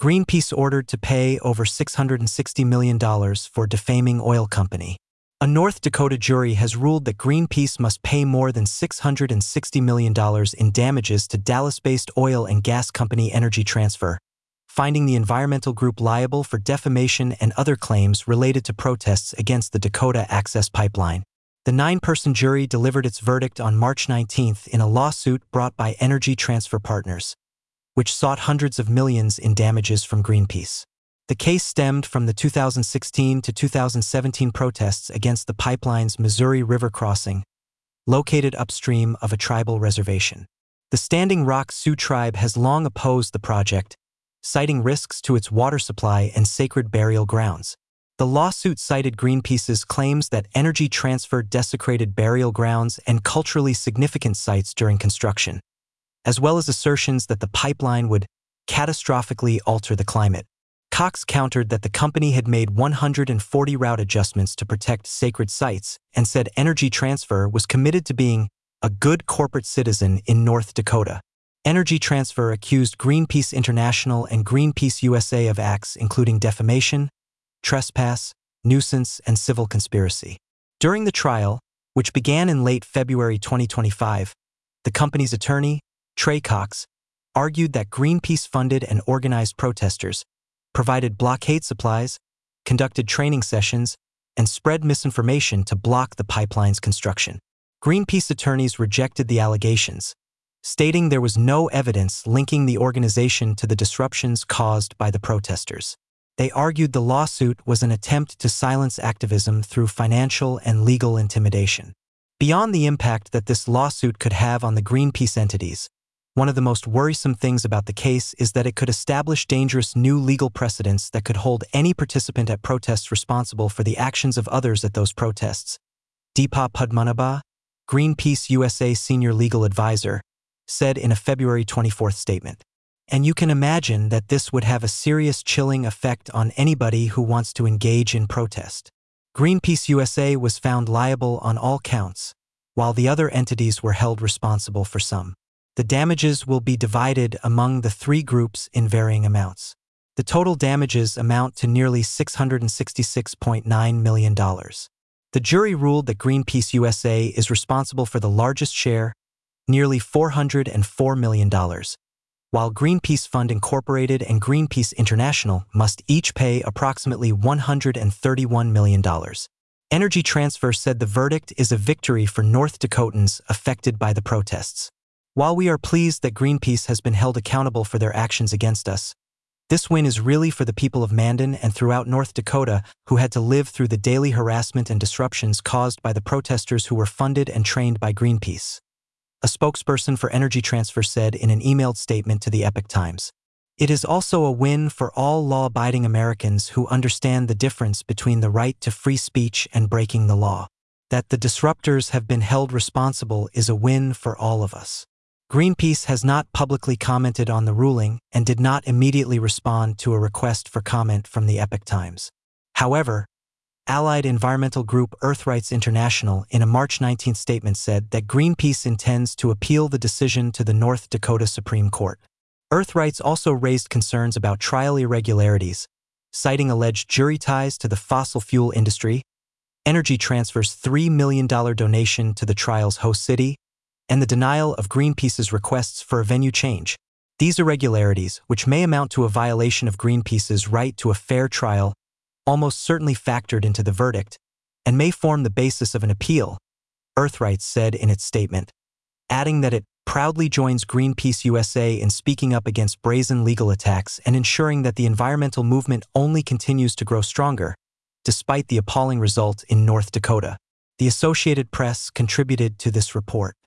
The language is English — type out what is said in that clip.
Greenpeace ordered to pay over $660 million for defaming oil company. A North Dakota jury has ruled that Greenpeace must pay more than $660 million in damages to Dallas-based oil and gas company Energy Transfer, finding the environmental group liable for defamation and other claims related to protests against the Dakota Access Pipeline. The 9-person jury delivered its verdict on March 19th in a lawsuit brought by Energy Transfer Partners, which sought hundreds of millions in damages from Greenpeace. The case stemmed from the 2016 to 2017 protests against the pipeline's Missouri River crossing, located upstream of a tribal reservation. The Standing Rock Sioux Tribe has long opposed the project, citing risks to its water supply and sacred burial grounds. The lawsuit cited Greenpeace's claims that Energy Transfer desecrated burial grounds and culturally significant sites during construction, as well as assertions that the pipeline would catastrophically alter the climate. Cox countered that the company had made 140 route adjustments to protect sacred sites and said Energy Transfer was committed to being a good corporate citizen in North Dakota. Energy Transfer accused Greenpeace International and Greenpeace USA of acts including defamation, trespass, nuisance, and civil conspiracy. During the trial, which began in late February 2025, the company's attorney, Trey Cox, argued that Greenpeace funded and organized protesters, provided blockade supplies, conducted training sessions, and spread misinformation to block the pipeline's construction. Greenpeace attorneys rejected the allegations, stating there was no evidence linking the organization to the disruptions caused by the protesters. They argued the lawsuit was an attempt to silence activism through financial and legal intimidation. Beyond the impact that this lawsuit could have on the Greenpeace entities, one of the most worrisome things about the case is that it could establish dangerous new legal precedents that could hold any participant at protests responsible for the actions of others at those protests. Deepa Padmanabha, Greenpeace USA senior legal advisor, said in a February 24th statement. And you can imagine that this would have a serious chilling effect on anybody who wants to engage in protest. Greenpeace USA was found liable on all counts, while the other entities were held responsible for some. The damages will be divided among the 3 groups in varying amounts. The total damages amount to nearly $666.9 million. The jury ruled that Greenpeace USA is responsible for the largest share, nearly $404 million, while Greenpeace Fund Incorporated and Greenpeace International must each pay approximately $131 million. Energy Transfer said the verdict is a victory for North Dakotans affected by the protests. While we are pleased that Greenpeace has been held accountable for their actions against us, this win is really for the people of Mandan and throughout North Dakota who had to live through the daily harassment and disruptions caused by the protesters who were funded and trained by Greenpeace. A spokesperson for Energy Transfer said in an emailed statement to the Epoch Times, "It is also a win for all law-abiding Americans who understand the difference between the right to free speech and breaking the law. That the disruptors have been held responsible is a win for all of us." Greenpeace has not publicly commented on the ruling and did not immediately respond to a request for comment from the Epoch Times. However, allied environmental group Earthrights International in a March 19 statement said that Greenpeace intends to appeal the decision to the North Dakota Supreme Court. Earthrights also raised concerns about trial irregularities, citing alleged jury ties to the fossil fuel industry, Energy Transfer's $3 million donation to the trial's host city, and the denial of Greenpeace's requests for a venue change. These irregularities, which may amount to a violation of Greenpeace's right to a fair trial, almost certainly factored into the verdict, and may form the basis of an appeal, Earthrights said in its statement, adding that it proudly joins Greenpeace USA in speaking up against brazen legal attacks and ensuring that the environmental movement only continues to grow stronger, despite the appalling result in North Dakota. The Associated Press contributed to this report.